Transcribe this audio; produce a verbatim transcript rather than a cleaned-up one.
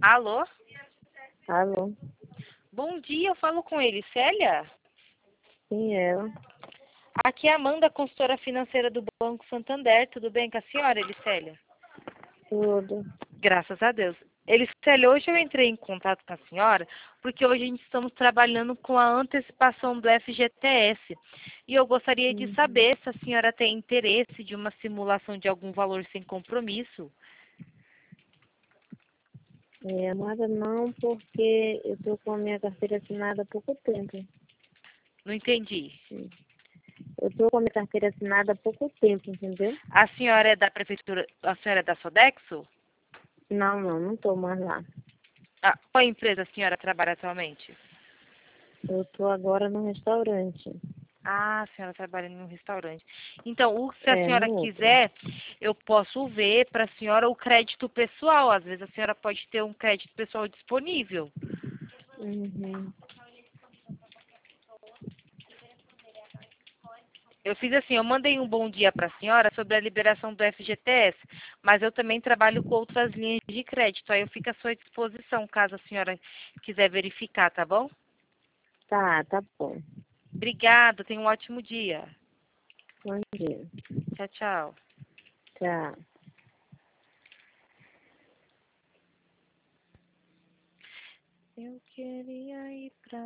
Alô? Alô? Bom dia, eu falo com ele. Célia? Sim, ela. Aqui é a Amanda, consultora financeira do Banco Santander. Tudo bem com a senhora, Elicélia? Tudo. Graças a Deus. Elicélia, hoje eu entrei em contato com a senhora porque hoje a gente estamos trabalhando com a antecipação do F G T S. E eu gostaria de Uhum. saber se a senhora tem interesse de uma simulação de algum valor sem compromisso. É, amada, não, porque eu tô com a minha carteira assinada há pouco tempo. Não entendi. Eu tô com a minha carteira assinada há pouco tempo, entendeu? A senhora é da prefeitura, a senhora é da Sodexo? Não, não, não tô mais lá. Ah, qual empresa a senhora trabalha atualmente? Eu tô agora no restaurante. Ah, a senhora trabalha em um restaurante. Então, o, se a É, senhora no outro. quiser, eu posso ver para a senhora o crédito pessoal. Às vezes a senhora pode ter um crédito pessoal disponível. Uhum. Eu fiz assim, eu mandei um bom dia para a senhora sobre a liberação do F G T S, mas eu também trabalho com outras linhas de crédito. Aí eu fico à sua disposição, caso a senhora quiser verificar, tá bom? Tá, tá bom. Obrigada, tenha um ótimo dia. Bom dia. Tchau, tchau. Tchau. Eu queria ir pra